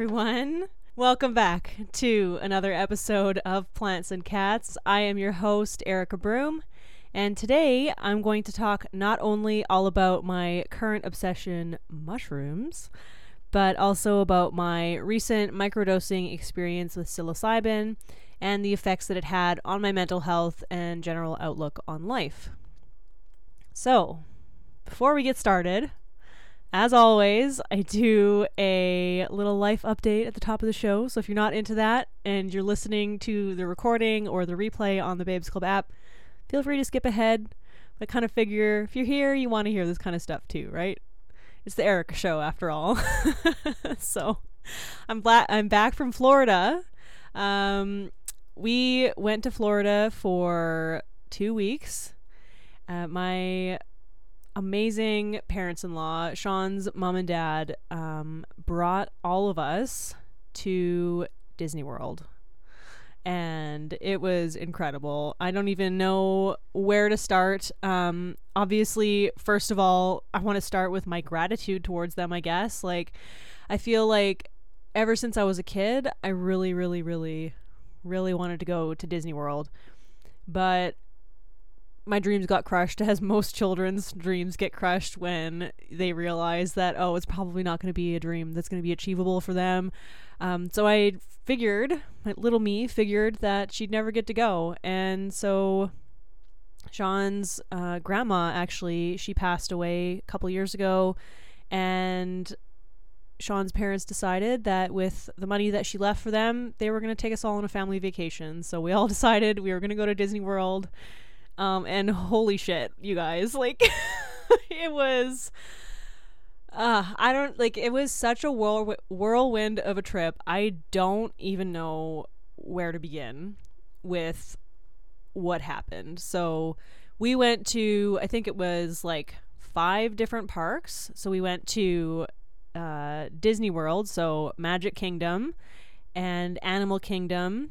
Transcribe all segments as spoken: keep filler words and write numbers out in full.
everyone. Welcome back to another episode of Plants and Cats. I am your host, Erica Broom, and today I'm going to talk not only all about my current obsession, mushrooms, but also about my recent microdosing experience with psilocybin and the effects that it had on my mental health and general outlook on life. So, before we get started, as always, I do a little life update at the top of the show. So if you're not into that and you're listening to the recording or the replay on the Babes Club app, feel free to skip ahead. But I kind of figure if you're here, you want to hear this kind of stuff too, right? It's the Erica show after all. So I'm glad I'm back from Florida. Um, we went to Florida for two weeks. Uh, my amazing parents-in-law, Sean's mom and dad, um, brought all of us to Disney World. And it was incredible. I don't even know where to start. Um, obviously, first of all, I want to start with my gratitude towards them, I guess. Like, I feel like ever since I was a kid, I really, really, really, really wanted to go to Disney World. But my dreams got crushed, as most children's dreams get crushed when they realize that, oh, it's probably not going to be a dream that's going to be achievable for them. Um, so I figured, my little me figured that she'd never get to go. And so Sean's uh, grandma, actually, she passed away a couple years ago. And Sean's parents decided that with the money that she left for them, they were going to take us all on a family vacation. So we all decided we were going to go to Disney World. Um, and holy shit, you guys, like, it was, uh, I don't, like, it was such a whirl- whirlwind of a trip. I don't even know where to begin with what happened. So we went to, I think it was like five different parks. So we went to, uh, Disney World, so Magic Kingdom and Animal Kingdom,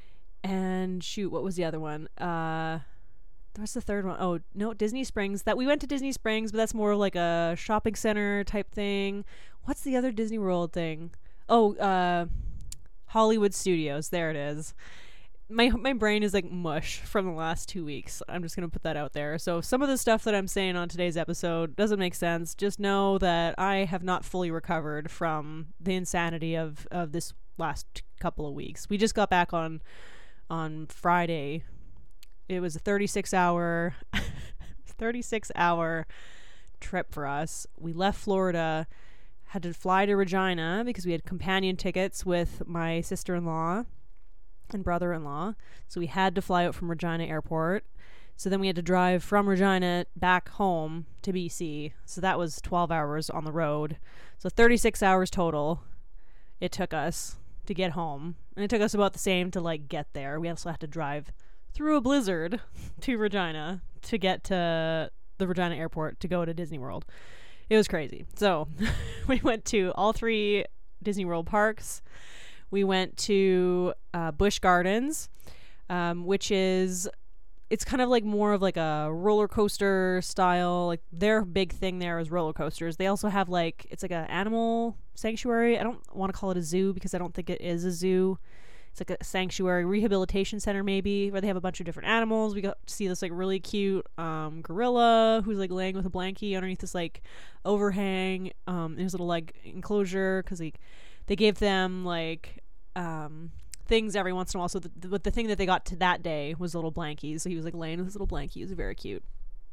and shoot, what was the other one? Uh... What's the third one? Oh, no, Disney Springs. That we went to Disney Springs, but that's more like a shopping center type thing. What's the other Disney World thing? Oh, uh, Hollywood Studios. There it is. My my brain is like mush from the last two weeks. I'm just gonna put that out there. So if some of the stuff that I'm saying on today's episode doesn't make sense, just know that I have not fully recovered from the insanity of of this last couple of weeks. We just got back on on Friday. It was a thirty-six hour thirty-six hour trip for us. We left Florida, had to fly to Regina because we had companion tickets with my sister-in-law and brother-in-law. So we had to fly out from Regina Airport. So then we had to drive from Regina back home to B C. So that was twelve hours on the road. So thirty-six hours total it took us to get home. And it took us about the same to like get there. We also had to drive through a blizzard to Regina to get to the Regina Airport to go to Disney World. It was crazy. So we went to all three Disney World parks. We went to uh, Busch Gardens, um, which is, it's kind of like more of like a roller coaster style. Like their big thing there is roller coasters. They also have like, it's like an animal sanctuary. I don't want to call it a zoo because I don't think it is a zoo. It's like a sanctuary rehabilitation center maybe, where they have a bunch of different animals. We got to see this like really cute um gorilla who's like laying with a blankie underneath this like overhang um in his little like enclosure, because they they gave them like um things every once in a while. So the, the, the thing that they got to that day was little blankies. So he was like laying with his little blankie. He was very cute.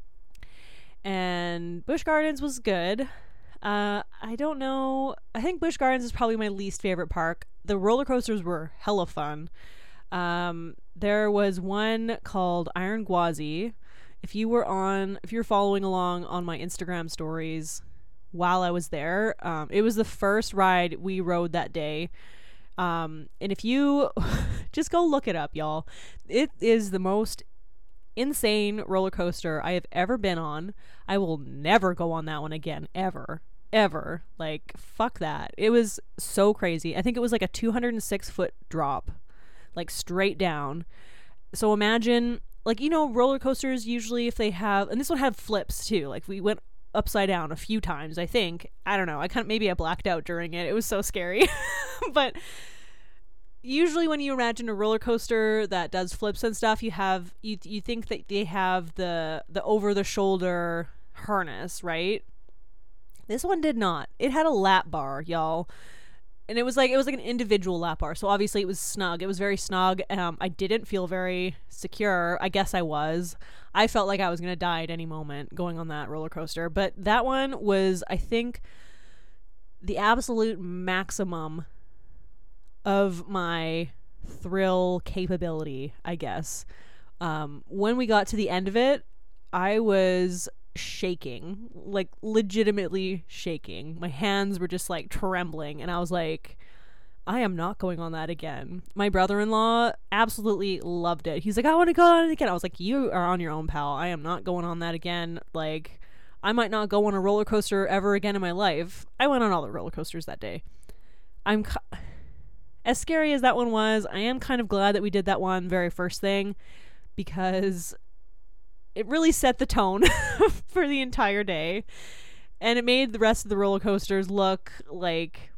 And Busch Gardens was good. Uh, I don't know. I think Busch Gardens is probably my least favorite park. The roller coasters were hella fun. Um, there was one called Iron Gwazi. If you were on, if you're following along on my Instagram stories while I was there, um, it was the first ride we rode that day. Um, and if you just go look it up, y'all, it is the most insane roller coaster I have ever been on. I will never go on that one again, ever. Ever. Like, fuck that. It was so crazy. I think it was like a two hundred six foot drop, like straight down. So imagine, like, you know, roller coasters usually, if they have, and this one had flips too, like we went upside down a few times, I think. I don't know. I kind of, maybe I blacked out during it. It was so scary. But usually when you imagine a roller coaster that does flips and stuff, you have, you, you think that they have the, the over the shoulder harness, right? This one did not. It had a lap bar, y'all. And it was like, it was like an individual lap bar. So obviously it was snug. It was very snug. Um, I didn't feel very secure. I guess I was. I felt like I was going to die at any moment going on that roller coaster. But that one was, I think, the absolute maximum of my thrill capability, I guess. Um, when we got to the end of it, I was shaking, like legitimately shaking. My hands were just like trembling, and I was like, I am not going on that again. My brother-in-law absolutely loved it. He's like, I want to go on it again. I was like, you are on your own, pal. I am not going on that again. Like, I might not go on a roller coaster ever again in my life. I went on all the roller coasters that day. I'm cu- as scary as that one was, I am kind of glad that we did that one very first thing, because it really set the tone for the entire day. And it made the rest of the roller coasters look like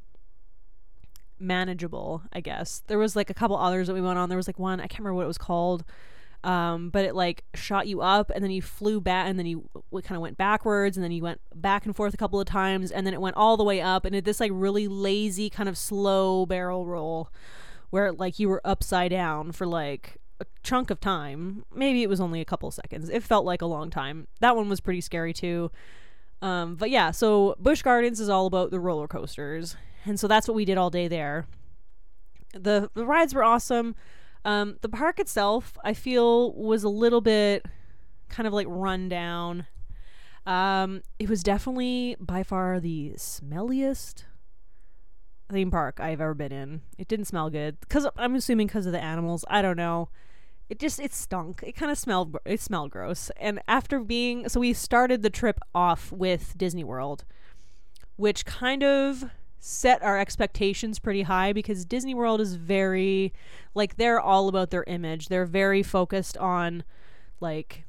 manageable, I guess. There was like a couple others that we went on. There was like one, I can't remember what it was called. Um, but it like shot you up, and then you flew back, and then you w- kind of went backwards, and then you went back and forth a couple of times, and then it went all the way up, and it this like really lazy kind of slow barrel roll where like you were upside down for like a chunk of time. Maybe it was only a couple seconds. It felt like a long time. That one was pretty scary too. Um, but yeah, so Busch Gardens is all about the roller coasters, and so that's what we did all day there. The the rides were awesome. Um, the park itself, I feel, was a little bit kind of like run down. Um, it was definitely by far the smelliest theme park I've ever been in. It didn't smell good, because I'm assuming because of the animals. I don't know. It just, it stunk. It kind of smelled, it smelled gross. And after being, so we started the trip off with Disney World, which kind of set our expectations pretty high, because Disney World is very, like, they're all about their image. They're very focused on, like,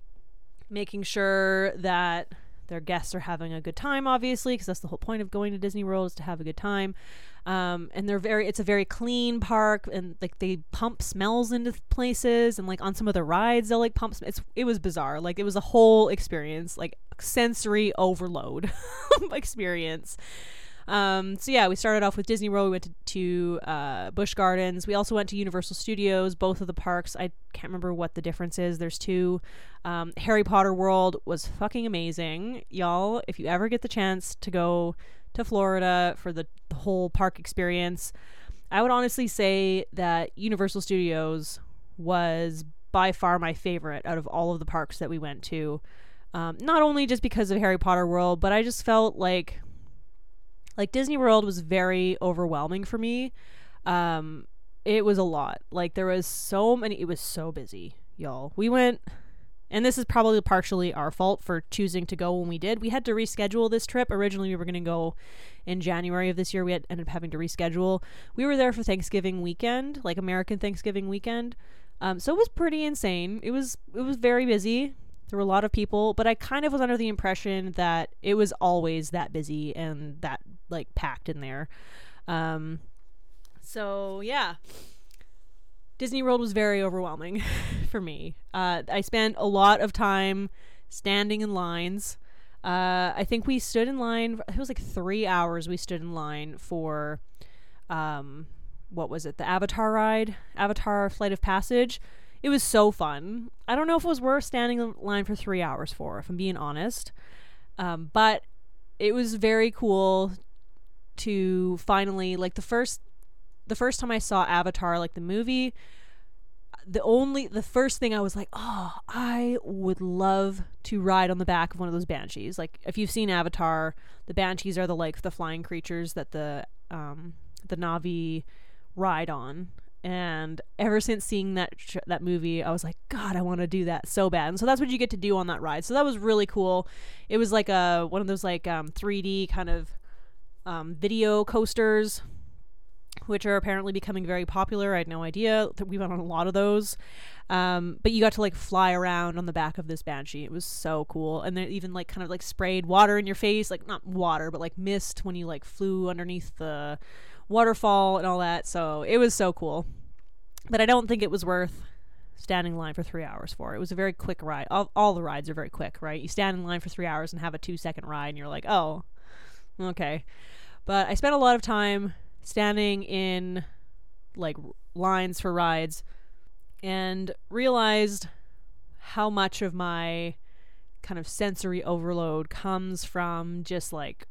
making sure that their guests are having a good time, obviously, because that's the whole point of going to Disney World, is to have a good time. Um, and they're very, it's a very clean park, and like they pump smells into places, and like on some of the rides they'll like pump sm- it's it was bizarre. Like it was a whole experience, like sensory overload experience. Um, so yeah, we started off with Disney World. We went to, to uh, Busch Gardens. We also went to Universal Studios, both of the parks. I can't remember what the difference is. There's two. Um, Harry Potter World was fucking amazing. Y'all, if you ever get the chance to go to Florida for the, the whole park experience, I would honestly say that Universal Studios was by far my favorite out of all of the parks that we went to. Um, not only just because of Harry Potter World, but I just felt like Like Disney World was very overwhelming for me. Um, it was a lot. Like there was so many, it was so busy, y'all. We went, and this is probably partially our fault for choosing to go when we did. We had to reschedule this trip. Originally we were going to go in January of this year. We had ended up having to reschedule. We were there for Thanksgiving weekend, like American Thanksgiving weekend. Um, so it was pretty insane. It was, it was very busy. There were a lot of people, but I kind of was under the impression that it was always that busy and that like packed in there. Um, so yeah, Disney World was very overwhelming for me. Uh, I spent a lot of time standing in lines. Uh, I think we stood in line, it was like three hours we stood in line for, um, what was it? The Avatar ride, Avatar Flight of Passage. It was so fun. I don't know if it was worth standing in line for three hours for, if I'm being honest. Um, but it was very cool to finally, like the first, the first time I saw Avatar, like the movie, the only, the first thing I was like, oh, I would love to ride on the back of one of those banshees. Like if you've seen Avatar, the banshees are the, like the flying creatures that the, um, the Na'vi ride on. And ever since seeing that sh- that movie, I was like, God, I want to do that so bad. And so that's what you get to do on that ride. So that was really cool. It was like a one of those like um, three D kind of um, video coasters. which are apparently becoming very popular. I had no idea. We went on a lot of those. Um, but you got to like fly around on the back of this Banshee. It was so cool. And they even like kind of like sprayed water in your face, like not water, but like mist when you like flew underneath the waterfall and all that. So it was so cool. But I don't think it was worth standing in line for three hours for. It was a very quick ride. All, all the rides are very quick, right? You stand in line for three hours and have a two second ride and you're like, oh, okay. But I spent a lot of time standing in like lines for rides and realized how much of my kind of sensory overload comes from just like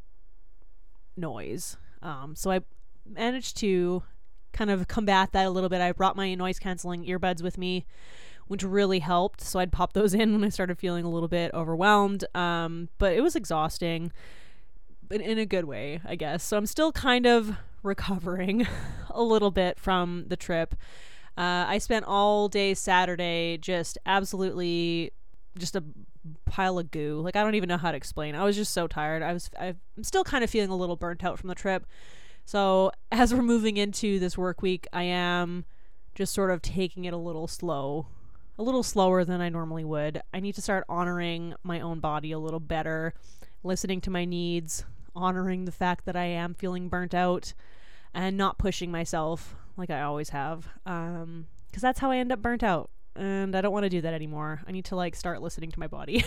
noise. Um, so I managed to kind of combat that a little bit. I brought my noise canceling earbuds with me, which really helped. So I'd pop those in when I started feeling a little bit overwhelmed. Um, but it was exhausting, but in a good way, I guess. So I'm still kind of recovering a little bit from the trip. Uh, I spent all day Saturday just absolutely just a pile of goo. Like, I don't even know how to explain. I was just so tired. I was, I'm still kind of feeling a little burnt out from the trip. So as we're moving into this work week, I am just sort of taking it a little slow, a little slower than I normally would. I need to start honoring my own body a little better, listening to my needs, honoring the fact that I am feeling burnt out, and not pushing myself like I always have, um because that's how I end up burnt out, and I don't want to do that anymore. I need to like start listening to my body.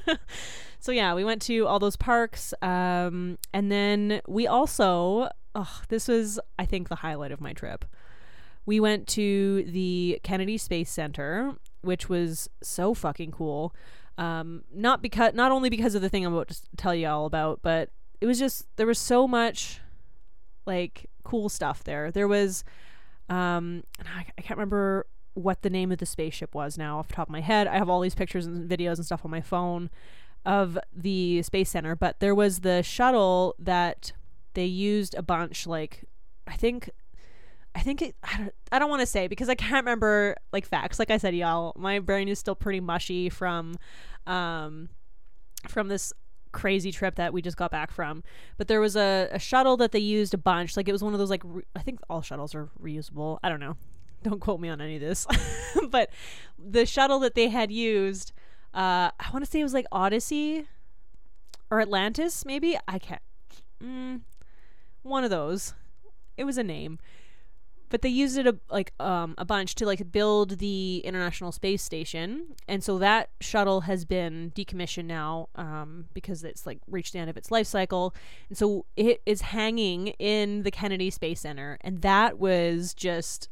So yeah, we went to all those parks, um and then we also oh this was I think the highlight of my trip. We went to the Kennedy Space Center, which was so fucking cool. Um not because not only because of the thing I'm about to tell you all about, but it was just, there was so much like cool stuff there. There was um and I, I can't remember what the name of the spaceship was now off the top of my head. I have all these pictures and videos and stuff on my phone of the Space Center, but there was the shuttle that they used a bunch. Like I think I think it, I don't, I don't want to say because I can't remember like facts. Like I said, y'all, my brain is still pretty mushy from um from this crazy trip that we just got back from. But there was a, a shuttle that they used a bunch. Like it was one of those like re- I think all shuttles are reusable. I don't know. Don't quote me on any of this. But the shuttle that they had used, uh, I want to say it was like Odyssey or Atlantis, maybe. I can't. Mm, one of those. It was a name. But they used it a, like um, a bunch to like build the International Space Station, and so that shuttle has been decommissioned now um, because it's like reached the end of its life cycle, and so it is hanging in the Kennedy Space Center, and that was just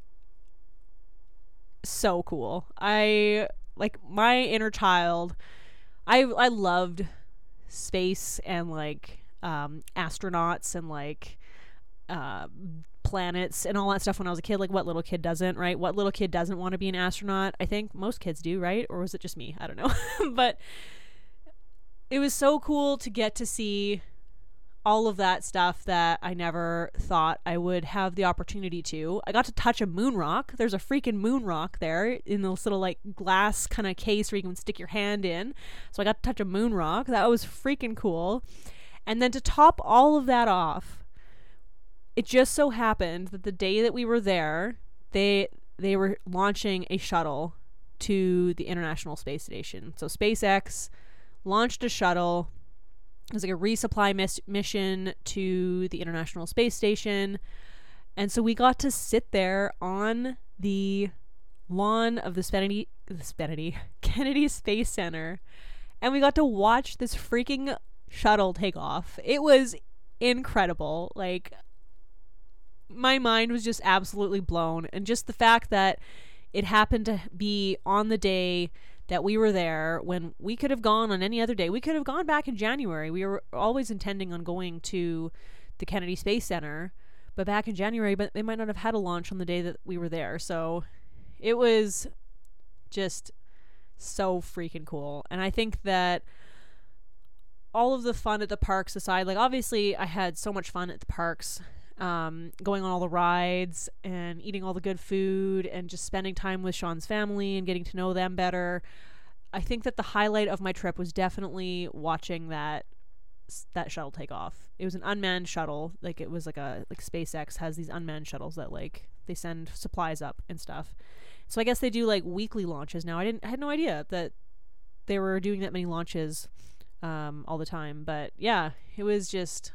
so cool. I like my inner child. I I loved space and like um, astronauts and like. Uh, planets and all that stuff when I was a kid. Like what little kid doesn't, right? What little kid doesn't want to be an astronaut? I think most kids do, right? Or was it just me? I don't know. But it was so cool to get to see all of that stuff that I never thought I would have the opportunity to. I got to touch a moon rock. There's a freaking moon rock there in this little like glass kind of case where you can stick your hand in. So I got to touch a moon rock. That was freaking cool. And then to top all of that off, it just so happened that the day that we were there, they they were launching a shuttle to the International Space Station. So SpaceX launched a shuttle. It was like a resupply mis- mission to the International Space Station. And so we got to sit there on the lawn of the Spenity, the Spenity, Kennedy Space Center, and we got to watch this freaking shuttle take off. It was incredible. Like, my mind was just absolutely blown, and just the fact that it happened to be on the day that we were there when we could have gone on any other day. We could have gone back in January. We were always intending on going to the Kennedy Space Center, but back in January, but they might not have had a launch on the day that we were there. So it was just so freaking cool. And I think that all of the fun at the parks aside, like obviously I had so much fun at the parks, um, going on all the rides and eating all the good food and just spending time with Sean's family and getting to know them better. I think that the highlight of my trip was definitely watching that that shuttle take off. It was an unmanned shuttle. Like, it was like a, like SpaceX has these unmanned shuttles that like they send supplies up and stuff. So I guess they do like weekly launches now. I didn't, I had no idea that they were doing that many launches um, all the time. But yeah, it was just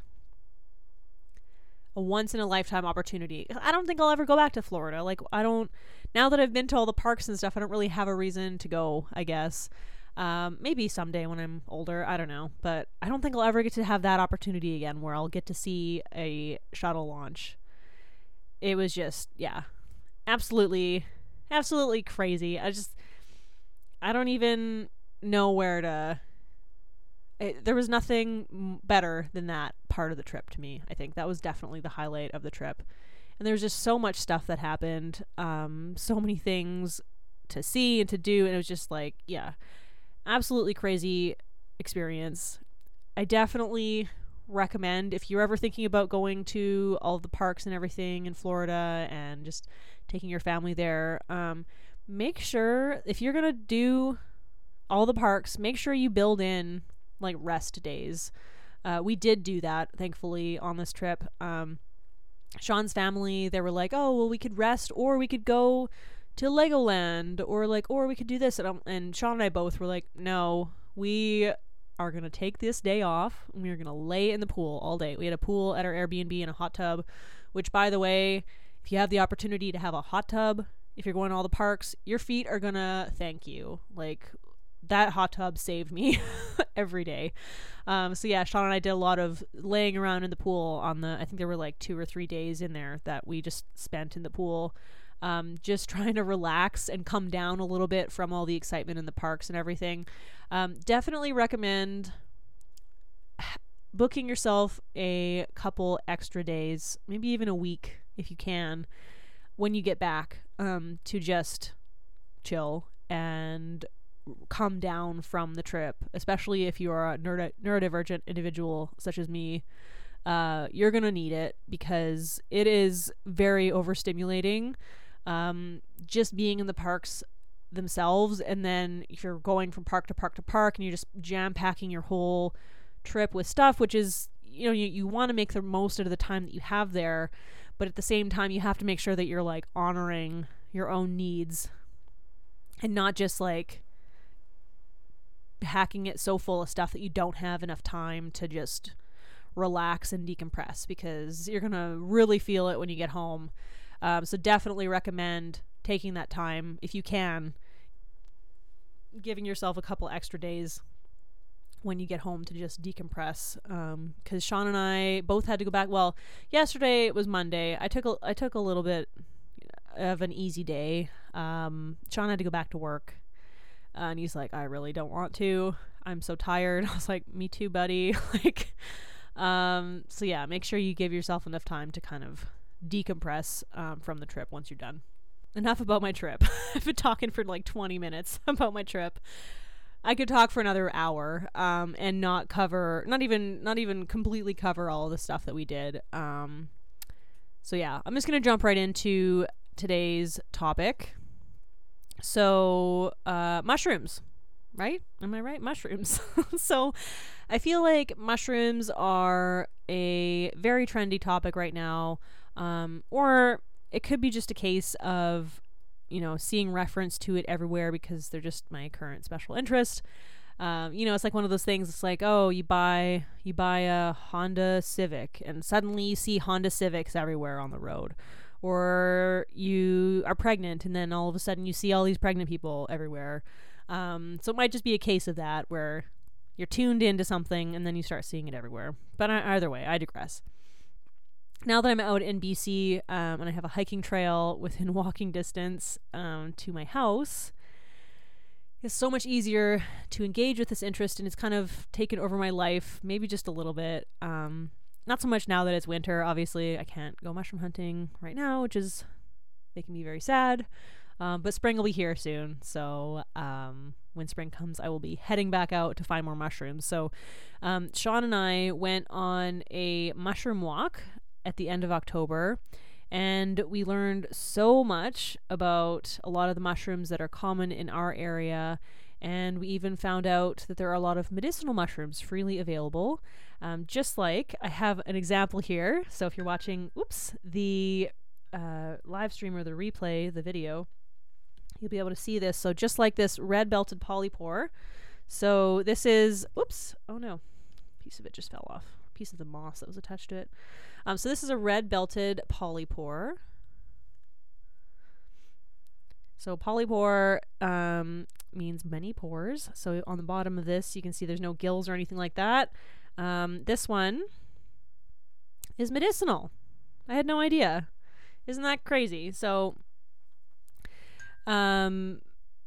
a once in a lifetime opportunity. I don't think I'll ever go back to Florida. Like, I don't, now that I've been to all the parks and stuff, I don't really have a reason to go, I guess. Um, maybe someday when I'm older, I don't know, but I don't think I'll ever get to have that opportunity again where I'll get to see a shuttle launch. It was just, yeah, absolutely, absolutely crazy. I just, I don't even know where to, it, there was nothing better than that part of the trip to me. I think that was definitely the highlight of the trip. And there was just so much stuff that happened, um, so many things to see and to do, and it was just like, yeah, absolutely crazy experience. I definitely recommend, if you're ever thinking about going to all of the parks and everything in Florida and just taking your family there, um, make sure if you're gonna do all the parks, make sure you build in like rest days. Uh, we did do that, thankfully, on this trip. Um, Sean's family, they were like, oh, well, we could rest, or we could go to Legoland, or like, or we could do this. And, um, and Sean and I both were like, no, we are going to take this day off, and we are going to lay in the pool all day. We had a pool at our Airbnb and a hot tub, which, by the way, if you have the opportunity to have a hot tub, if you're going to all the parks, your feet are going to thank you. Like, that hot tub saved me every day. Um, so yeah, Sean and I did a lot of laying around in the pool on the, I think there were like two or three days in there that we just spent in the pool. Um, just trying to relax and come down a little bit from all the excitement in the parks and everything. Um, definitely recommend booking yourself a couple extra days, maybe even a week if you can, when you get back, um, to just chill and come down from the trip, especially if you are a neuro- neurodivergent individual such as me. Uh, you're gonna need it because it is very overstimulating. Um, just being in the parks themselves, and then if you're going from park to park to park and you're just jam packing your whole trip with stuff, which is, you know, you, you want to make the most out of the time that you have there, but at the same time you have to make sure that you're like honoring your own needs and not just like hacking it so full of stuff that you don't have enough time to just relax and decompress, because you're gonna really feel it when you get home. Um, so definitely recommend taking that time if you can, giving yourself a couple extra days when you get home to just decompress. Um, because Sean and I both had to go back. Well, yesterday it was Monday. I took a, I took a little bit of an easy day. Um, Sean had to go back to work. Uh, and he's like, I really don't want to. I'm so tired. I was like, me too, buddy. like, um, so yeah, make sure you give yourself enough time to kind of decompress um, from the trip once you're done. Enough about my trip. I've been talking for like twenty minutes about my trip. I could talk for another hour um, and not cover, not even, not even completely cover all the stuff that we did. Um, so yeah, I'm just gonna jump right into today's topic. So, uh, mushrooms, right? Am I right? Mushrooms. So I feel like mushrooms are a very trendy topic right now. Um, or it could be just a case of, you know, seeing reference to it everywhere because they're just my current special interest. Um, you know, it's like one of those things. It's like, oh, you buy, you buy a Honda Civic and suddenly you see Honda Civics everywhere on the road. Or you are pregnant and then all of a sudden you see all these pregnant people everywhere. Um, so it might just be a case of that where you're tuned into something and then you start seeing it everywhere. But either way, I digress. Now that I'm out in B C um, and I have a hiking trail within walking distance um, to my house, it's so much easier to engage with this interest, and it's kind of taken over my life, maybe just a little bit. Um, Not so much now that it's winter. Obviously, I can't go mushroom hunting right now, which is making me very sad. Um, but spring will be here soon. So um, when spring comes, I will be heading back out to find more mushrooms. So um, Sean and I went on a mushroom walk at the end of October. And we learned so much about a lot of the mushrooms that are common in our area. And we even found out that there are a lot of medicinal mushrooms freely available. Um, just like I have an example here. So if you're watching, oops, the uh, live stream or the replay, the video, you'll be able to see this. So just like this red-belted polypore. So this is, oops, oh no, piece of it just fell off. Piece of the moss that was attached to it. Um, so this is a red-belted polypore. So polypore um, means many pores. So on the bottom of this, you can see there's no gills or anything like that. Um, this one is medicinal. I had no idea. Isn't that crazy? So um,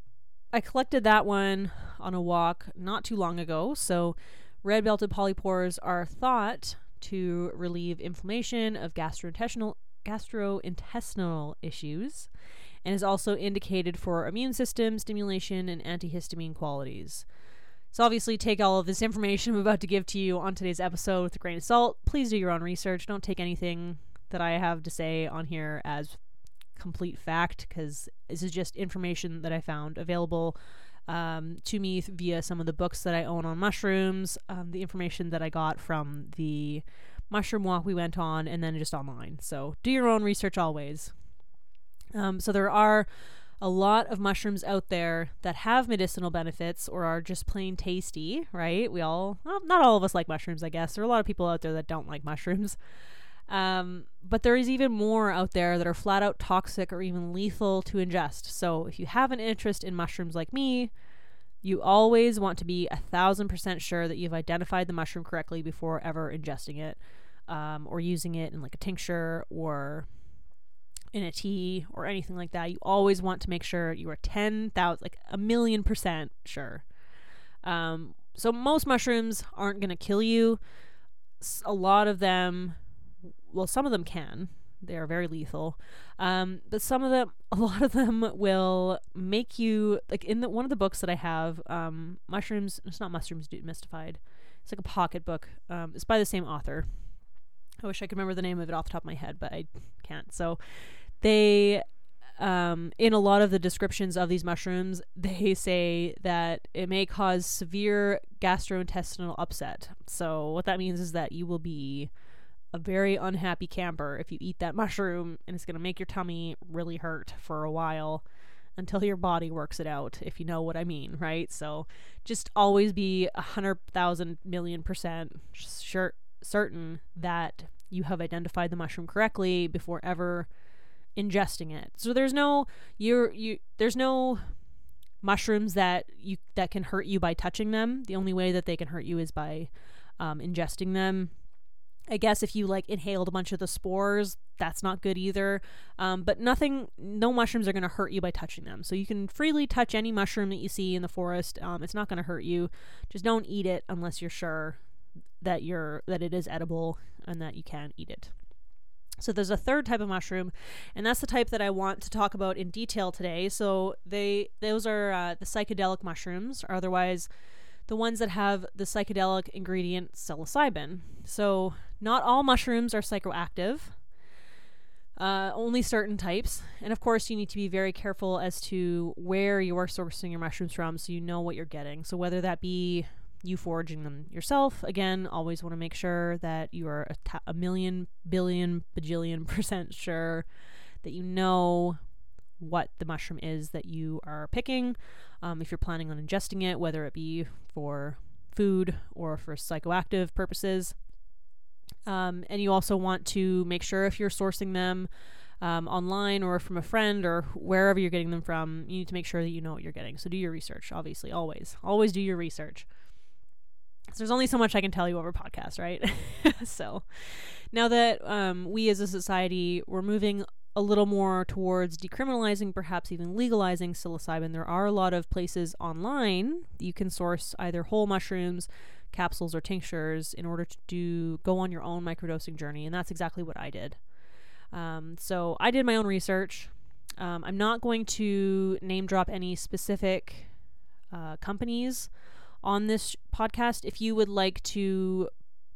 I collected that one on a walk not too long ago. So red-belted polypores are thought to relieve inflammation of gastrointestinal gastrointestinal issues, and is also indicated for immune system stimulation and antihistamine qualities. So obviously take all of this information I'm about to give to you on today's episode with a grain of salt. Please do your own research. Don't take anything that I have to say on here as complete fact, because this is just information that I found available um, to me via some of the books that I own on mushrooms, um, the information that I got from the mushroom walk we went on, and then just online. So do your own research always. Um, so there are a lot of mushrooms out there that have medicinal benefits or are just plain tasty, right? We all, well, not all of us like mushrooms, I guess. There are a lot of people out there that don't like mushrooms. Um, but there is even more out there that are flat out toxic or even lethal to ingest. So if you have an interest in mushrooms like me, you always want to be a thousand percent sure that you've identified the mushroom correctly before ever ingesting it, um, or using it in like a tincture or in a tea or anything like that. You always want to make sure you are ten thousand, like a million percent sure. Um, so most mushrooms aren't going to kill you. A lot of them, well, some of them can. They are very lethal. Um, but some of them, a lot of them will make you, like in the, one of the books that I have, um, Mushrooms, it's not Mushrooms Demystified. It's like a pocket book. Um, it's by the same author. I wish I could remember the name of it off the top of my head, but I can't. So they, um, in a lot of the descriptions of these mushrooms, they say that it may cause severe gastrointestinal upset. So what that means is that you will be a very unhappy camper if you eat that mushroom, and it's going to make your tummy really hurt for a while until your body works it out, if you know what I mean, right? So just always be a hundred thousand million percent sure, certain that you have identified the mushroom correctly before ever ingesting it. So there's no you're you there's no mushrooms that you that can hurt you by touching them. The only way that they can hurt you is by um, ingesting them. I guess if you like inhaled a bunch of the spores, that's not good either. Um, but nothing, no mushrooms are going to hurt you by touching them. So you can freely touch any mushroom that you see in the forest. Um, it's not going to hurt you. Just don't eat it unless you're sure that you're that it is edible and that you can eat it. So there's a third type of mushroom, and that's the type that I want to talk about in detail today. So they those are uh, the psychedelic mushrooms, or otherwise the ones that have the psychedelic ingredient psilocybin. So not all mushrooms are psychoactive, uh, only certain types. And of course, you need to be very careful as to where you are sourcing your mushrooms from so you know what you're getting. So whether that be you foraging them yourself, again, always want to make sure that you are a, ta- a million, billion, bajillion percent sure that you know what the mushroom is that you are picking. Um, if you're planning on ingesting it, whether it be for food or for psychoactive purposes. Um, and you also want to make sure if you're sourcing them um, online or from a friend or wherever you're getting them from, you need to make sure that you know what you're getting. So do your research, obviously, always. Always do your research. So there's only so much I can tell you over podcasts, right? So now that um, we as a society, we're moving a little more towards decriminalizing, perhaps even legalizing psilocybin, there are a lot of places online that you can source either whole mushrooms, capsules, or tinctures in order to do go on your own microdosing journey, and that's exactly what I did. Um, so I did my own research. Um, I'm not going to name drop any specific uh, companies on this podcast. If you would like to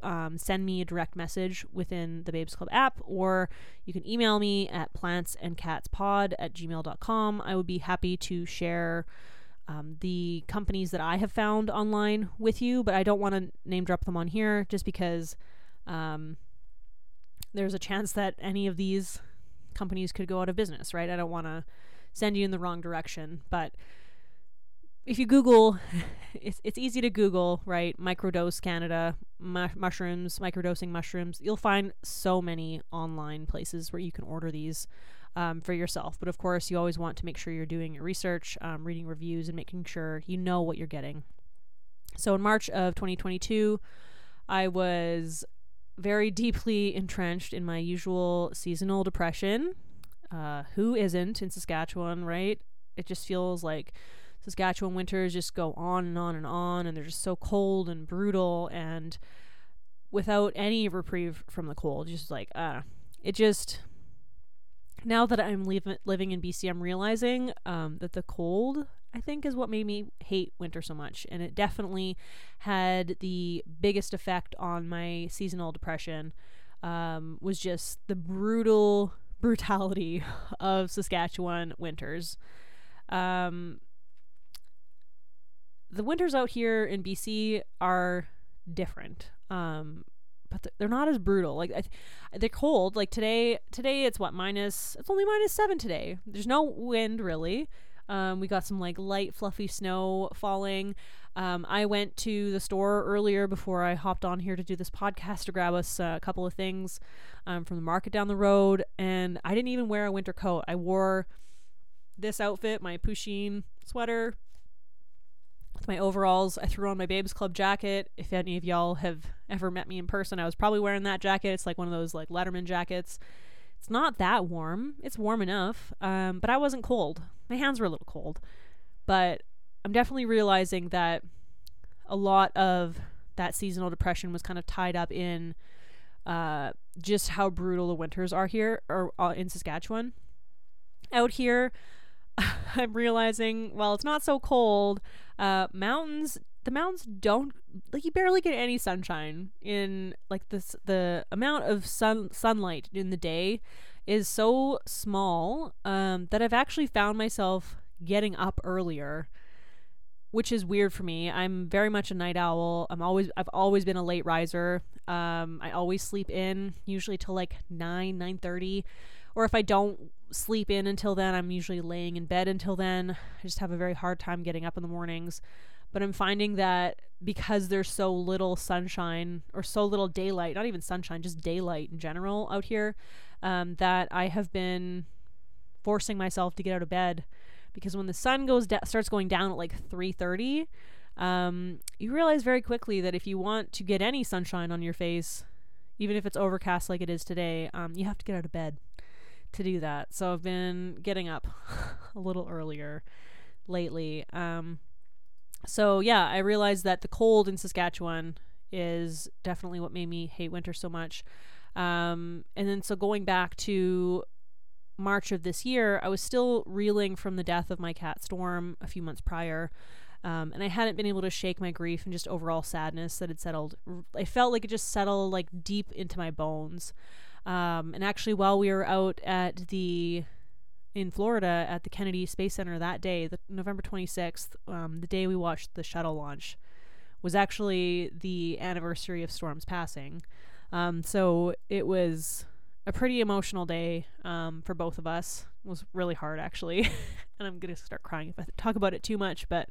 um, send me a direct message within the Babes Club app, or you can email me at plantsandcatspod at gmail dot com. I would be happy to share um, the companies that I have found online with you, but I don't want to name drop them on here just because um, there's a chance that any of these companies could go out of business, right? I don't want to send you in the wrong direction, but if you Google, it's it's easy to Google, right? Microdose Canada, mu- mushrooms, microdosing mushrooms. You'll find so many online places where you can order these um, for yourself. But of course, you always want to make sure you're doing your research, um, reading reviews, and making sure you know what you're getting. So in March of twenty twenty-two, I was very deeply entrenched in my usual seasonal depression. Uh, who isn't in Saskatchewan, right? It just feels like Saskatchewan winters just go on and on and on, and they're just so cold and brutal, and without any reprieve from the cold. Just like, uh, it just, now that I'm leave- living in B C, I'm realizing um, that the cold, I think, is what made me hate winter so much. And it definitely had the biggest effect on my seasonal depression, um, was just the brutal brutality of Saskatchewan winters. Um, The winters out here in B C are different, um, but they're not as brutal. Like I th- they're cold. Like today, today it's what minus. It's only minus seven today. There's no wind really. Um, we got some like light, fluffy snow falling. Um, I went to the store earlier before I hopped on here to do this podcast to grab us uh, a couple of things um, from the market down the road, and I didn't even wear a winter coat. I wore this outfit, my Pusheen sweater, with my overalls. I threw on my Babes Club jacket. If any of y'all have ever met me in person, I was probably wearing that jacket. It's like one of those like Letterman jackets. It's not that warm. It's warm enough, um, but I wasn't cold. My hands were a little cold, but I'm definitely realizing that a lot of that seasonal depression was kind of tied up in uh, just how brutal the winters are here, or uh, in Saskatchewan. Out here, I'm realizing, well, it's not so cold. Uh, mountains, the mountains don't, like, you barely get any sunshine in, like, this, the amount of sun sunlight in the day is so small, um, that I've actually found myself getting up earlier, which is weird for me. I'm very much a night owl. I'm always, I've always been a late riser. Um, I always sleep in, usually till like nine, nine thirty. Or if I don't sleep in until then, I'm usually laying in bed until then. I just have a very hard time getting up in the mornings. But I'm finding that because there's so little sunshine, or so little daylight, not even sunshine, just daylight in general out here, um, that I have been forcing myself to get out of bed. Because when the sun goes da- starts going down at like three thirty, um, you realize very quickly that if you want to get any sunshine on your face, even if it's overcast like it is today, um, you have to get out of bed to do that. So I've been getting up a little earlier lately. Um, so yeah, I realized that the cold in Saskatchewan is definitely what made me hate winter so much. Um, and then so going back to March of this year, I was still reeling from the death of my cat Storm a few months prior. Um, and I hadn't been able to shake my grief and just overall sadness that had settled. I felt like it just settled like deep into my bones. Um, and actually, while we were out at the, in Florida at the Kennedy Space Center that day, the November twenty-sixth, um, the day we watched the shuttle launch, was actually the anniversary of Storm's passing. Um, so it was a pretty emotional day um, for both of us. It was really hard, actually. And I'm going to start crying if I talk about it too much. But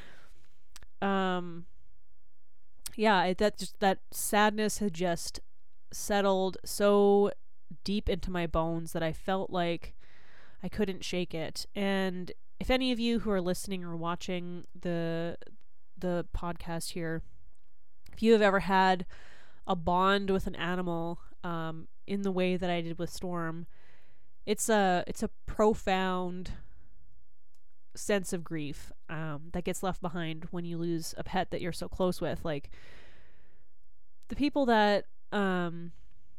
um, yeah, it, that just that sadness had just settled so deep into my bones that I felt like I couldn't shake it. And if any of you who are listening or watching the the podcast here, if you have ever had a bond with an animal, um, in the way that I did with Storm, it's a it's a profound sense of grief um, that gets left behind when you lose a pet that you're so close with. Like the people that um,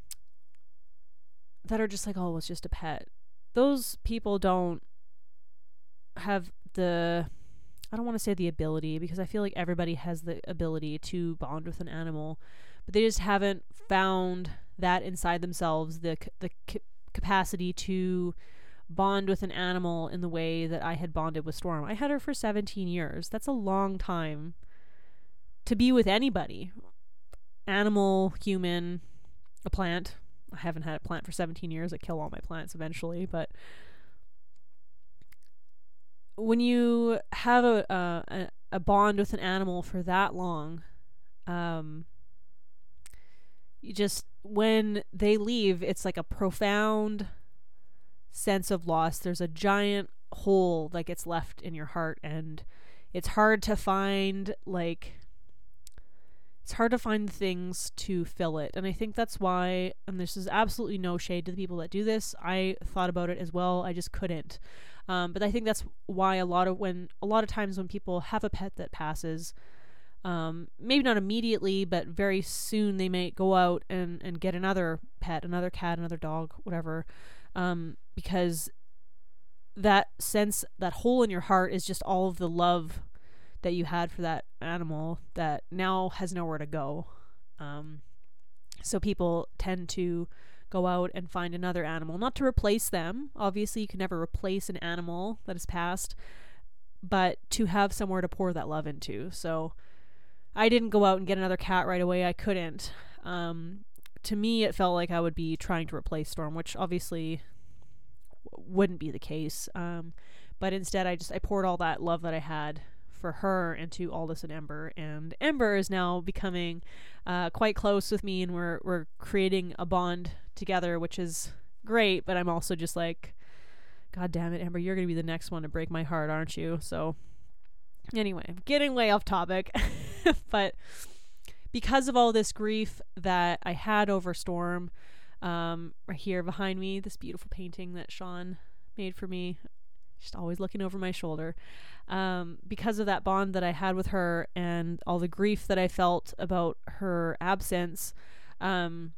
that are just like, oh, it's just a pet. Those people don't have the I don't want to say the ability, because I feel like everybody has the ability to bond with an animal, but they just haven't found that inside themselves, the the c- capacity to bond with an animal in the way that I had bonded with Storm. I had her for seventeen years. That's a long time to be with anybody. Animal, human, a plant. I haven't had a plant for seventeen years. I kill all my plants eventually, but when you have a uh, a, a bond with an animal for that long, um, you just, when they leave, it's like a profound sense of loss. There's a giant hole that gets left in your heart, and it's hard to find like it's hard to find things to fill it. And I think that's why, and this is absolutely no shade to the people that do this, I thought about it as well. I just couldn't. Um, but I think that's why a lot of when a lot of times when people have a pet that passes, um, maybe not immediately, but very soon they may go out and, and get another pet, another cat, another dog, whatever, um, because that sense, that hole in your heart is just all of the love that you had for that animal that now has nowhere to go. Um, so people tend to go out and find another animal, not to replace them. Obviously, you can never replace an animal that has passed, but to have somewhere to pour that love into. So I didn't go out and get another cat right away. I couldn't. Um, to me, it felt like I would be trying to replace Storm, which obviously wouldn't be the case. Um, but instead, I just I poured all that love that I had for her into Aldous and Ember, and Ember is now becoming uh, quite close with me, and we're we're creating a bond together, which is great. But I'm also just like, God damn it, Ember, you're gonna be the next one to break my heart, aren't you? So anyway, getting way off topic. But because of all this grief that I had over Storm, um, right here behind me, this beautiful painting that Sean made for me, just always looking over my shoulder. Um, because of that bond that I had with her and all the grief that I felt about her absence, um,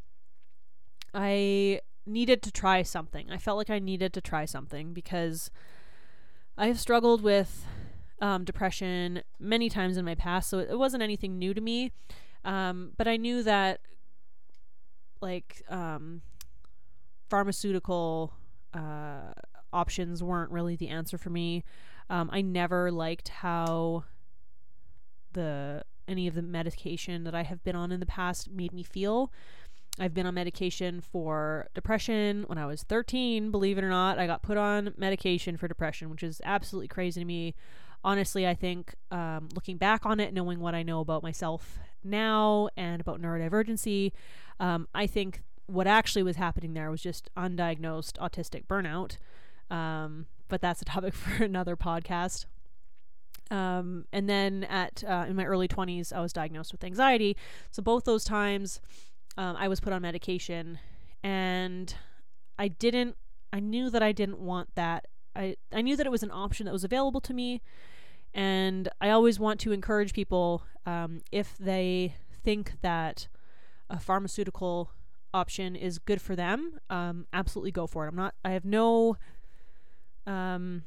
I needed to try something. I felt like I needed to try something because I have struggled with um, depression many times in my past, so it, it wasn't anything new to me. Um, but I knew that like um, pharmaceutical uh, options weren't really the answer for me. Um, I never liked how the any of the medication that I have been on in the past made me feel. I've been on medication for depression when I was thirteen, believe it or not. I got put on medication for depression, which is absolutely crazy to me. Honestly, I think um, looking back on it, knowing what I know about myself now and about neurodivergency, um, I think what actually was happening there was just undiagnosed autistic burnout. Um, but that's a topic for another podcast. Um, and then at uh, in my early twenties, I was diagnosed with anxiety. So both those times, um, I was put on medication, and I didn't. I knew that I didn't want that. I I knew that it was an option that was available to me, and I always want to encourage people, um, if they think that a pharmaceutical option is good for them, um, absolutely go for it. I'm not. I have no. Um,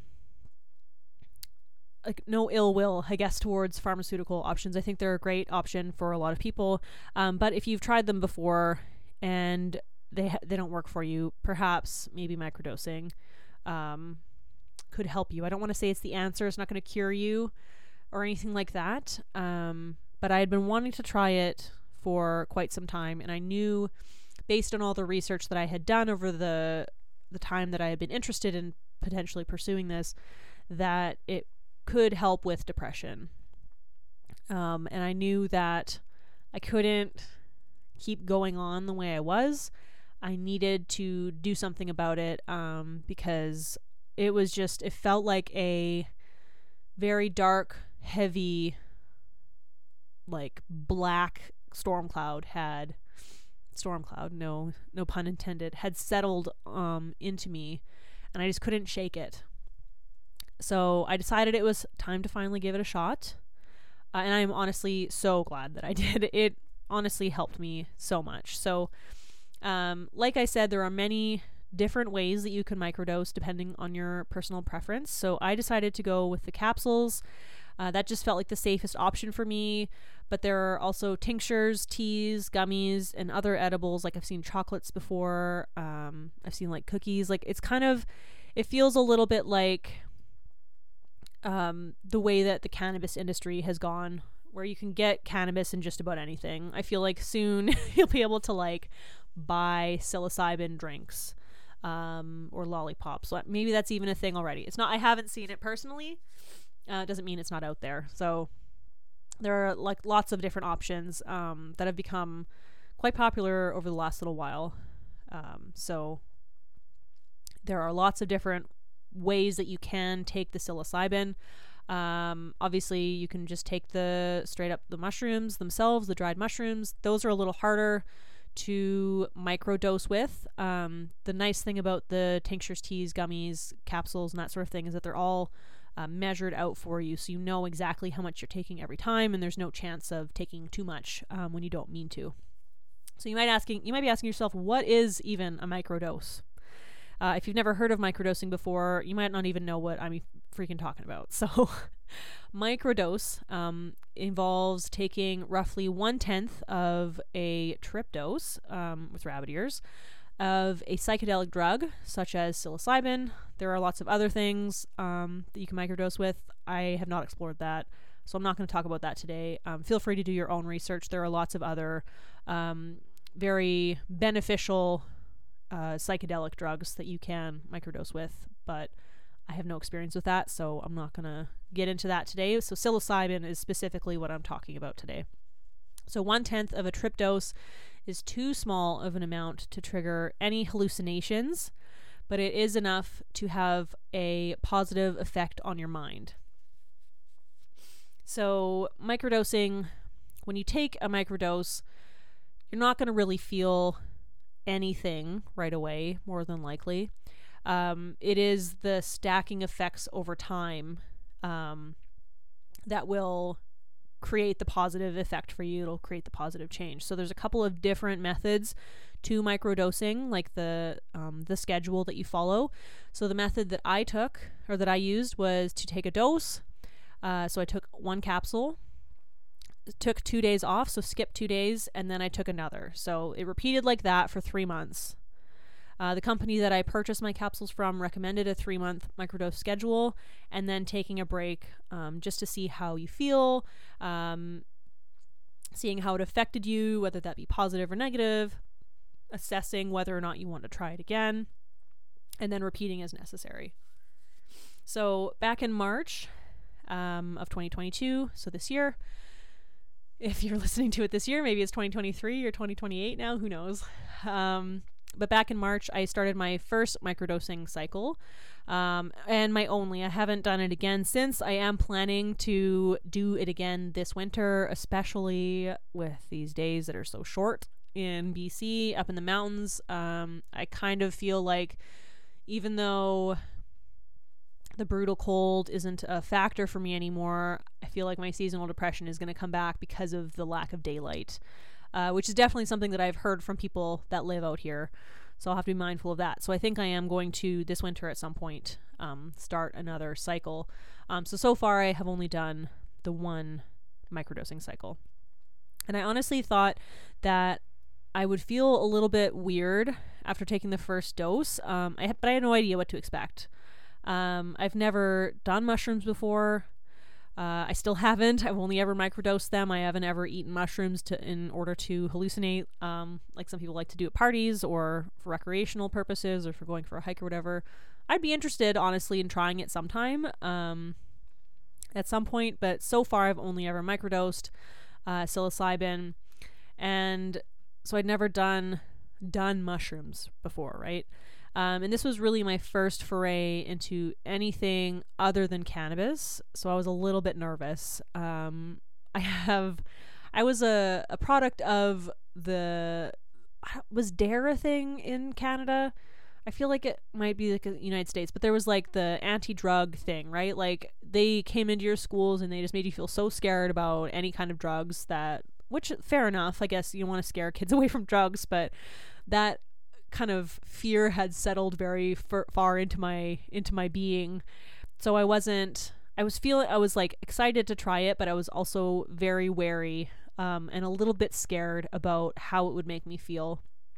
like no ill will, I guess, towards pharmaceutical options. I think they're a great option for a lot of people. Um, but if you've tried them before and they ha- they don't work for you, perhaps maybe microdosing um, could help you. I don't want to say it's the answer. It's not going to cure you or anything like that. Um, but I had been wanting to try it for quite some time, and I knew, based on all the research that I had done over the the time that I had been interested in potentially pursuing this, that it could help with depression. Um, and I knew that I couldn't keep going on the way I was. I needed to do something about it, um, because it was just, it felt like a very dark, heavy, like black storm cloud had, storm cloud, no, no pun intended, had settled um, into me, and I just couldn't shake it. So I decided it was time to finally give it a shot. Uh, and I'm honestly so glad that I did. It honestly helped me so much. So, um, like I said, there are many different ways that you can microdose depending on your personal preference. So I decided to go with the capsules. Uh, that just felt like the safest option for me. But there are also tinctures, teas, gummies, and other edibles. Like I've seen chocolates before. Um, I've seen like cookies. Like it's kind of, it feels a little bit like um, the way that the cannabis industry has gone, where you can get cannabis in just about anything. I feel like soon you'll be able to like buy psilocybin drinks um, or lollipops. So maybe that's even a thing already. It's not, I haven't seen it personally. Uh, doesn't mean it's not out there. So there are like lots of different options um, that have become quite popular over the last little while. Um, so there are lots of different ways that you can take the psilocybin. Um, obviously you can just take the straight up the mushrooms themselves, the dried mushrooms. Those are a little harder to microdose with. Um, the nice thing about the tinctures, teas, gummies, capsules, and that sort of thing is that they're all uh, measured out for you, so you know exactly how much you're taking every time, and there's no chance of taking too much um, when you don't mean to. So you might asking, you might be asking yourself, what is even a microdose? Uh, if you've never heard of microdosing before, you might not even know what I'm freaking talking about. So microdose um, involves taking roughly one-tenth of a trip dose, um, with rabbit ears, of a psychedelic drug, such as psilocybin. There are lots of other things um, that you can microdose with. I have not explored that, so I'm not going to talk about that today. Um, feel free to do your own research. There are lots of other um, very beneficial uh, psychedelic drugs that you can microdose with, but I have no experience with that, so I'm not going to get into that today. So psilocybin is specifically what I'm talking about today. So one-tenth of a trip dose is too small of an amount to trigger any hallucinations, but it is enough to have a positive effect on your mind. So microdosing, when you take a microdose, you're not going to really feel anything right away, more than likely. Um, it is the stacking effects over time um, that will create the positive effect for you. It'll create the positive change. So there's a couple of different methods to microdosing, like the um, the schedule that you follow. So the method that I took, or that I used, was to take a dose. Uh, so I took one capsule, took two days off, so skipped two days, and then I took another. So it repeated like that for three months. Uh, the company that I purchased my capsules from recommended a three-month microdose schedule, and then taking a break um, just to see how you feel, um, seeing how it affected you, whether that be positive or negative, assessing whether or not you want to try it again, and then repeating as necessary. So back in March um, of twenty twenty-two, so this year, if you're listening to it this year, maybe it's twenty twenty-three or twenty twenty-eight now, who knows. Um, But back in March, I started my first microdosing cycle, um, and my only. I haven't done it again since. I am planning to do it again this winter, especially with these days that are so short in B C, up in the mountains. Um, I kind of feel like even though the brutal cold isn't a factor for me anymore, I feel like my seasonal depression is going to come back because of the lack of daylight. Uh, which is definitely something that I've heard from people that live out here. So I'll have to be mindful of that. So I think I am going to, this winter at some point, um, start another cycle. Um, so, so far I have only done the one microdosing cycle. And I honestly thought that I would feel a little bit weird after taking the first dose, um, I, but I had no idea what to expect. Um, I've never done mushrooms before. Uh, I still haven't. I've only ever microdosed them. I haven't ever eaten mushrooms to in order to hallucinate, um, like some people like to do at parties or for recreational purposes or for going for a hike or whatever. I'd be interested, honestly, in trying it sometime, um, at some point, but so far I've only ever microdosed uh, psilocybin, and so I'd never done done mushrooms before, right? Um, and this was really my first foray into anything other than cannabis, so I was a little bit nervous. Um, I have, I was a, a product of the, was DARE a thing in Canada? I feel like it might be like the United States, but there was like the anti-drug thing, right? Like they came into your schools and they just made you feel so scared about any kind of drugs that, which fair enough, I guess you don't want to scare kids away from drugs, but that kind of fear had settled very f- far into my into my being, so I wasn't I was feeling, I was like excited to try it, but I was also very wary um, and a little bit scared about how it would make me feel.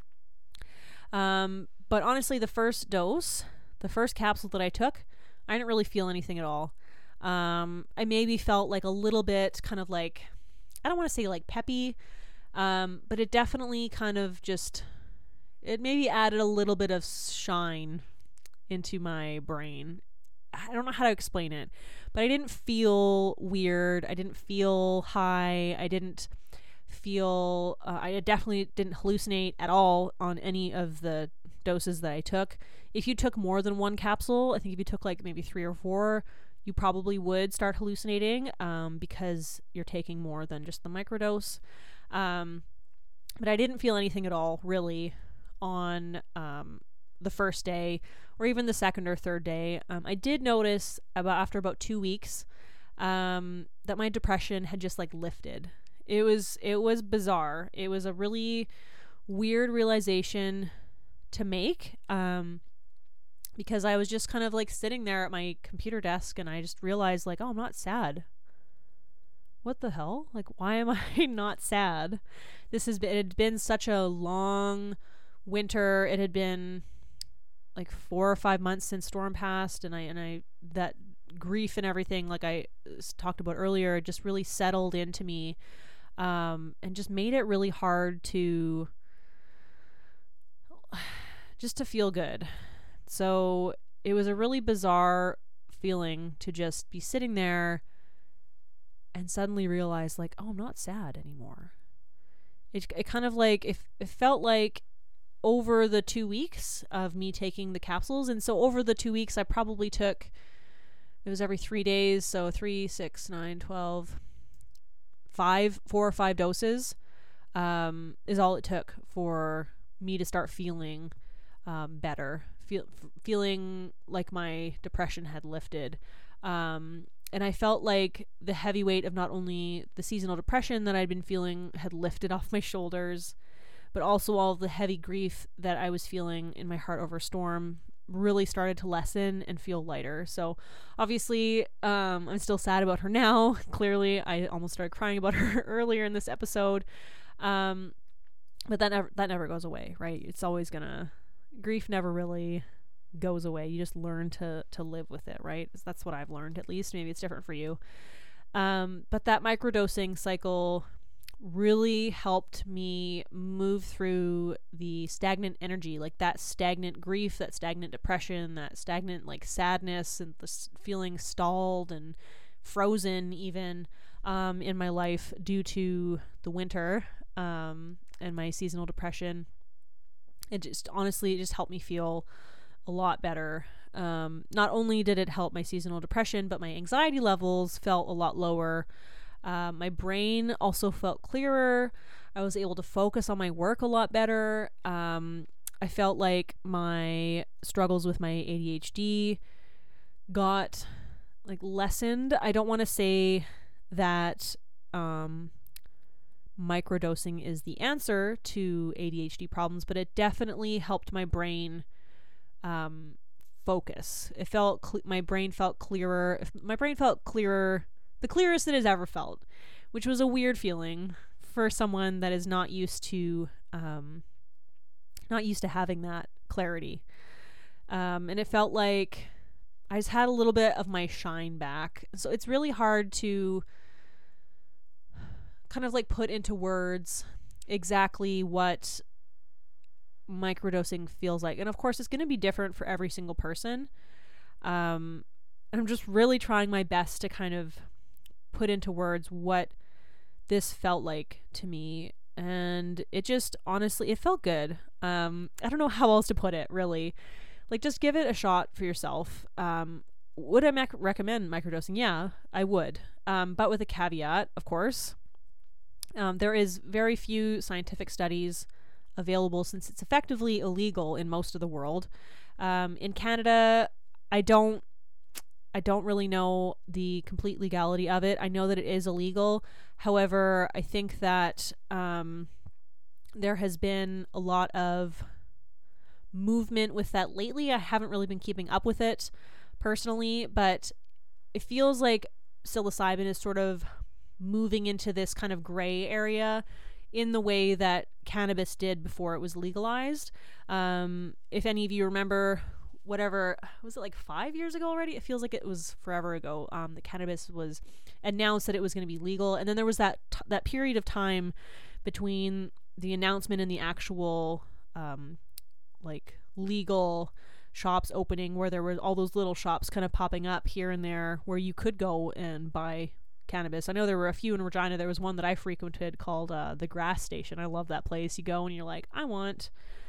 Um, but honestly, the first dose, the first capsule that I took, I didn't really feel anything at all. Um, I maybe felt like a little bit kind of like, I don't want to say like peppy, um, but it definitely kind of just, it maybe added a little bit of shine into my brain. I don't know how to explain it, but I didn't feel weird. I didn't feel high. I didn't feel, uh, I definitely didn't hallucinate at all on any of the doses that I took. If you took more than one capsule, I think if you took like maybe three or four, you probably would start hallucinating um, because you're taking more than just the microdose. Um, but I didn't feel anything at all, really, on um, the first day or even the second or third day. Um, I did notice about after about two weeks um, that my depression had just like lifted. It was it was bizarre. It was a really weird realization to make. Um, because I was just kind of like sitting there at my computer desk and I just realized like, oh, I'm not sad. What the hell? Like, why am I not sad? This has been, it had been such a long winter. It had been like four or five months since Storm passed, and I, and I, that grief and everything, like I talked about earlier, just really settled into me, um, and just made it really hard to, just to feel good. So it was a really bizarre feeling to just be sitting there and suddenly realize like, oh, I'm not sad anymore. It, it kind of like, it, it felt like over the two weeks of me taking the capsules. And so over the two weeks, I probably took, it was every three days. So three, six, nine, twelve, five, four or five doses, um, is all it took for me to start feeling, um, better. Feel, f- feeling like my depression had lifted. Um, and I felt like the heavy weight of not only the seasonal depression that I'd been feeling had lifted off my shoulders, but also all of the heavy grief that I was feeling in my heart over Storm really started to lessen and feel lighter. So obviously, um, I'm still sad about her now. Clearly, I almost started crying about her earlier in this episode. Um, but that never, that never goes away, right? It's always gonna, grief never really goes away. You just learn to to live with it, right? That's what I've learned, at least. Maybe it's different for you. Um, but that microdosing cycle really helped me move through the stagnant energy, like that stagnant grief, that stagnant depression, that stagnant like sadness, and the s- feeling stalled and frozen even um, in my life due to the winter um, and my seasonal depression. It just honestly, it just helped me feel a lot better. Um, not only did it help my seasonal depression, but my anxiety levels felt a lot lower. Uh, my brain also felt clearer. I was able to focus on my work a lot better. Um, I felt like my struggles with my A D H D got like lessened. I don't want to say that um, microdosing is the answer to A D H D problems, but it definitely helped my brain um, focus. It felt cl- my brain felt clearer. If my brain felt clearer, the clearest it has ever felt, which was a weird feeling for someone that is not used to um, not used to having that clarity. Um, and it felt like I just had a little bit of my shine back. So it's really hard to kind of like put into words exactly what microdosing feels like. And of course, it's going to be different for every single person. Um, and I'm just really trying my best to kind of put into words what this felt like to me. And it just, honestly, it felt good. Um, I don't know how else to put it, really. Like, just give it a shot for yourself. Um, would I mac- recommend microdosing? Yeah, I would. Um, but with a caveat, of course. Um, there is very few scientific studies available since it's effectively illegal in most of the world. Um, in Canada, I don't I don't really know the complete legality of it. I know that it is illegal. However, I think that um, there has been a lot of movement with that lately. I haven't really been keeping up with it personally, but it feels like psilocybin is sort of moving into this kind of gray area in the way that cannabis did before it was legalized. Um, if any of you remember, whatever, was it like five years ago already? It feels like it was forever ago. Um, that cannabis was announced that it was going to be legal, and then there was that t- that period of time between the announcement and the actual um, like legal shops opening, where there were all those little shops kind of popping up here and there where you could go and buy cannabis. I know there were a few in Regina. There was one that I frequented called uh, the Grass Station. I love that place. You go and you're like, I want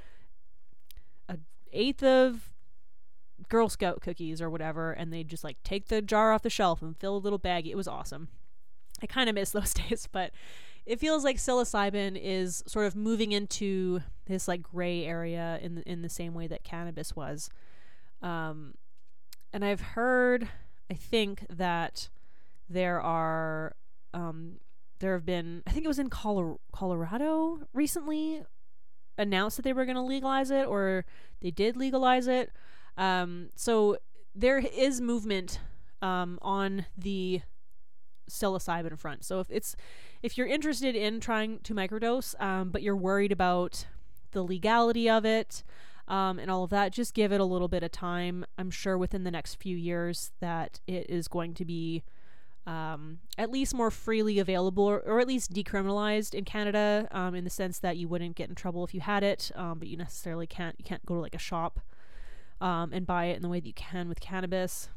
an eighth of Girl Scout cookies or whatever, and they just like take the jar off the shelf and fill a little baggie. It was awesome. I kind of miss those days, but it feels like psilocybin is sort of moving into this like gray area in the, in the same way that cannabis was. Um, and I've heard, I think that there are, um, there have been, I think it was in Colo- Colorado recently announced that they were going to legalize it, or they did legalize it. Um, so there is movement, um, on the psilocybin front. So if it's, if you're interested in trying to microdose, um, but you're worried about the legality of it, um, and all of that, just give it a little bit of time. I'm sure within the next few years that it is going to be, um, at least more freely available, or, or at least decriminalized in Canada, um, in the sense that you wouldn't get in trouble if you had it, um, but you necessarily can't, you can't go to like a shop, um, and buy it in the way that you can with cannabis.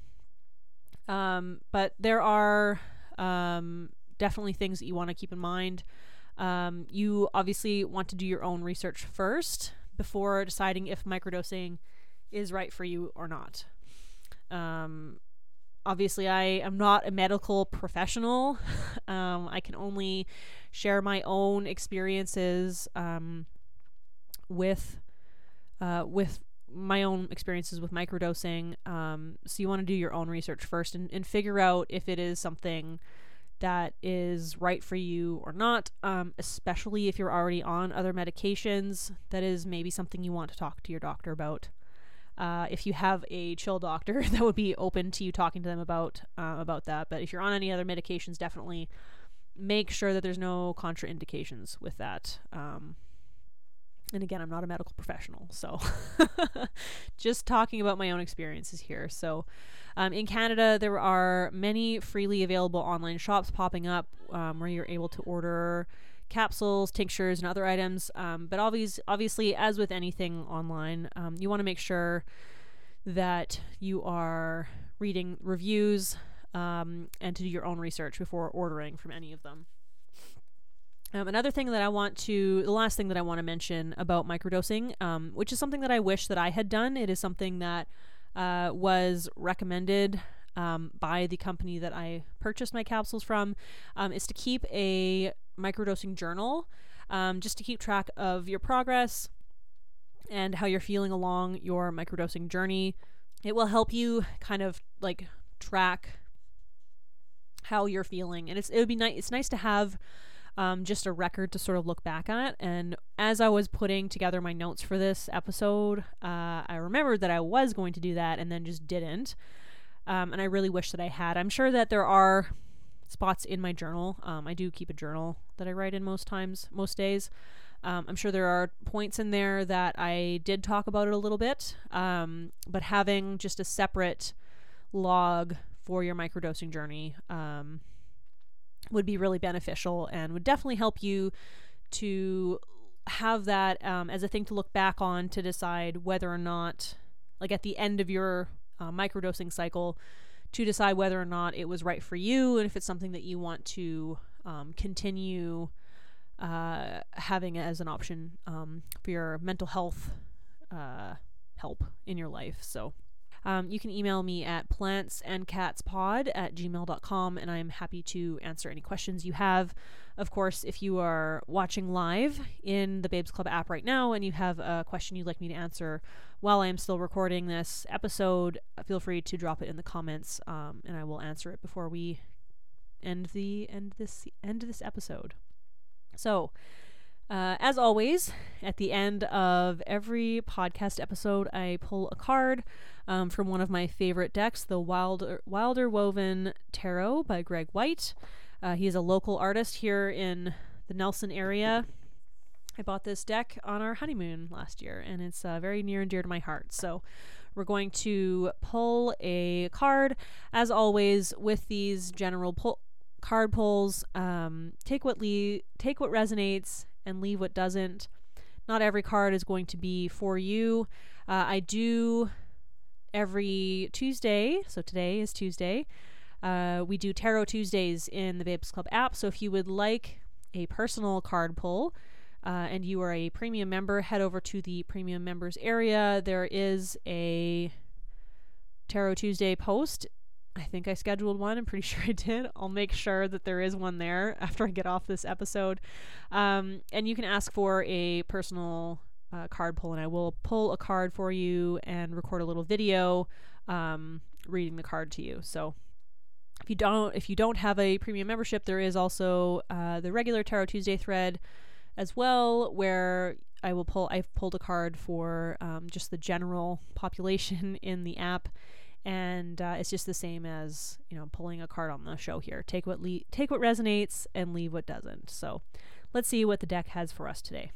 Um, but there are, um, definitely things that you want to keep in mind. Um, you obviously want to do your own research first before deciding if microdosing is right for you or not. Um, Obviously, I am not a medical professional. um, I can only share my own experiences um, with uh, with my own experiences with microdosing. Um, so you want to do your own research first and, and figure out if it is something that is right for you or not, um, especially if you're already on other medications. That is maybe something you want to talk to your doctor about. Uh, if you have a chill doctor that would be open to you talking to them about uh, about that. But if you're on any other medications, definitely make sure that there's no contraindications with that. Um, and again, I'm not a medical professional, so just talking about my own experiences here. So um, in Canada, there are many freely available online shops popping up um, where you're able to order capsules, tinctures, and other items. Um, but obviously, obviously, as with anything online, um, you want to make sure that you are reading reviews um, and to do your own research before ordering from any of them. Um, another thing that I want to, the last thing that I want to mention about microdosing, um, which is something that I wish that I had done. It is something that uh, was recommended um, by the company that I purchased my capsules from, um, is to keep a microdosing journal, um, just to keep track of your progress and how you're feeling along your microdosing journey. It will help you kind of like track how you're feeling, and it's it would be nice. It's nice to have um, just a record to sort of look back at. And as I was putting together my notes for this episode, uh, I remembered that I was going to do that, and then just didn't. Um, and I really wish that I had. I'm sure that there are spots in my journal. Um, I do keep a journal that I write in most times, most days. Um, I'm sure there are points in there that I did talk about it a little bit, um, but having just a separate log for your microdosing journey um, would be really beneficial and would definitely help you to have that um, as a thing to look back on to decide whether or not, like at the end of your uh, microdosing cycle, to decide whether or not it was right for you and if it's something that you want to um, continue uh, having as an option um, for your mental health uh, help in your life. So um, you can email me at plantsandcatspod at gmail dot com, and I'm happy to answer any questions you have. Of course, if you are watching live in the Babes Club app right now and you have a question you'd like me to answer while I am still recording this episode, feel free to drop it in the comments, um, and I will answer it before we end the end this end this episode. So, Uh, as always, at the end of every podcast episode, I pull a card um, from one of my favorite decks, the Wilder, Wilder Woven Tarot by Greg White. Uh, he is a local artist here in the Nelson area. I bought this deck on our honeymoon last year, and it's uh, very near and dear to my heart. So we're going to pull a card, as always, with these general pull- card pulls. Um, take what le- take what resonates and leave what doesn't. Not every card is going to be for you. Uh, I do every Tuesday, so today is Tuesday. Uh, we do Tarot Tuesdays in the Babes Club app, so if you would like a personal card pull uh, and you are a premium member, head over to the premium members area. There is a Tarot Tuesday post. I think I scheduled one. I'm pretty sure I did. I'll make sure that there is one there after I get off this episode. Um, and you can ask for a personal uh, card pull, and I will pull a card for you and record a little video um, reading the card to you. So if you don't, if you don't have a premium membership, there is also uh, the regular Tarot Tuesday thread as well, where I will pull. I've pulled a card for um, just the general population in the app. And uh, it's just the same as, you know, pulling a card on the show here. Take what le- take what resonates and leave what doesn't. So let's see what the deck has for us today.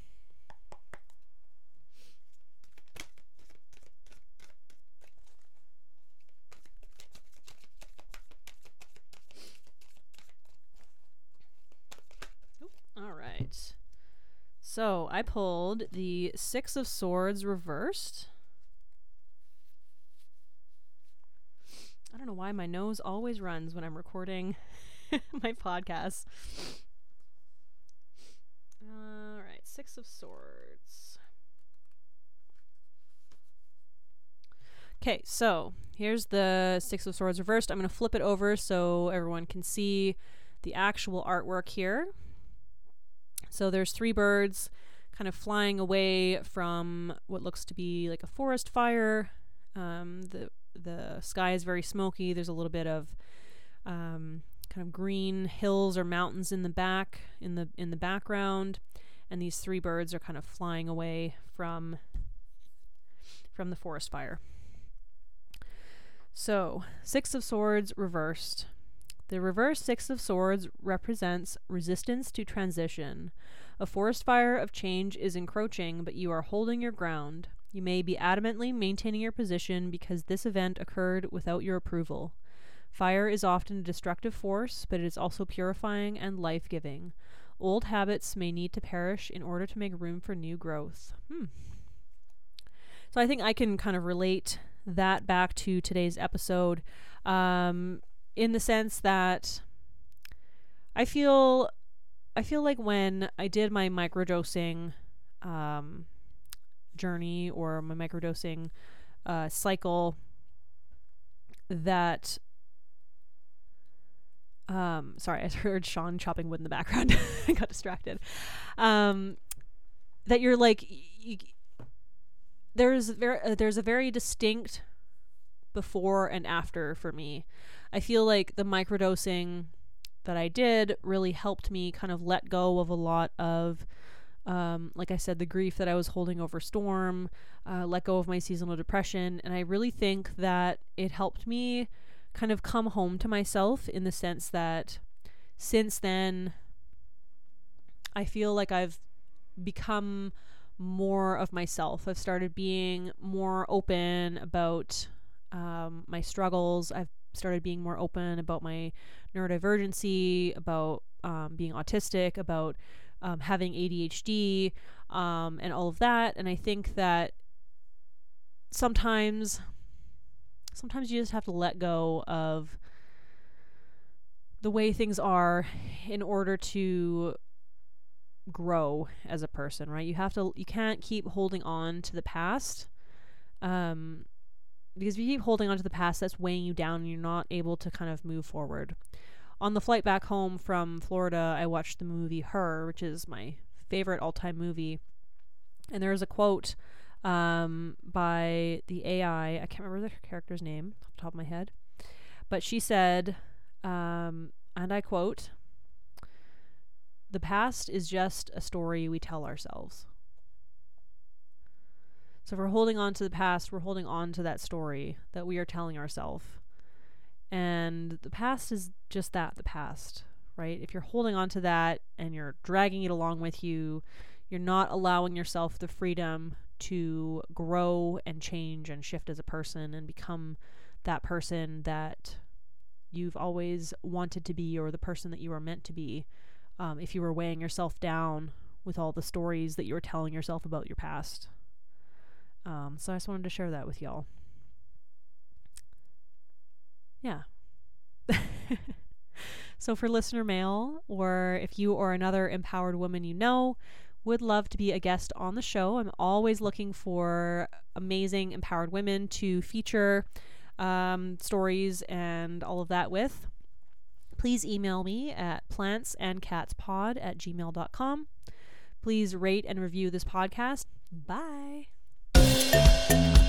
Oop. All right. So I pulled the Six of Swords reversed. I don't know why my nose always runs when I'm recording my podcast. All right, Six of Swords. Okay, so here's the Six of Swords reversed. I'm going to flip it over so everyone can see the actual artwork here. So there's three birds kind of flying away from what looks to be like a forest fire. Um, the The sky is very smoky. There's a little bit of um, kind of green hills or mountains in the back, in the in the background, and these three birds are kind of flying away from from the forest fire. So, Six of Swords reversed. The reverse Six of Swords represents resistance to transition. A forest fire of change is encroaching, but you are holding your ground. You may be adamantly maintaining your position because this event occurred without your approval. Fire is often a destructive force, but it is also purifying and life-giving. Old habits may need to perish in order to make room for new growth. Hmm. So I think I can kind of relate that back to today's episode, um, in the sense that I feel, I feel like when I did my microdosing, um, journey or my microdosing uh, cycle, that um sorry, I heard Sean chopping wood in the background. I got distracted. Um that you're like y- y- there's very uh, there's a very distinct before and after for me. I feel like the microdosing that I did really helped me kind of let go of a lot of Um, like I said, the grief that I was holding over Storm, uh, let go of my seasonal depression. And I really think that it helped me kind of come home to myself, in the sense that since then, I feel like I've become more of myself. I've started being more open about um, my struggles. I've started being more open about my neurodivergency, about um, being autistic, about Um, having A D H D, um, and all of that. And I think that sometimes, sometimes you just have to let go of the way things are in order to grow as a person, right? You have to, you can't keep holding on to the past, um, because if you keep holding on to the past, that's weighing you down and you're not able to kind of move forward. On the flight back home from Florida, I watched the movie Her, which is my favorite all-time movie. And there's a quote um, by the A I. I can't remember the character's name off the top of my head. But she said, um, and I quote, the past is just a story we tell ourselves. So if we're holding on to the past, we're holding on to that story that we are telling ourselves. And the past is just that, the past, right? If you're holding on to that and you're dragging it along with you, you're not allowing yourself the freedom to grow and change and shift as a person and become that person that you've always wanted to be, or the person that you are meant to be, um, if you were weighing yourself down with all the stories that you were telling yourself about your past. Um, so I just wanted to share that with y'all. Yeah. So for listener mail, or if you or another empowered woman you know would love to be a guest on the show, I'm always looking for amazing empowered women to feature um, stories and all of that with. Please email me at plantsandcatspod at gmail dot com. Please rate and review this podcast. Bye.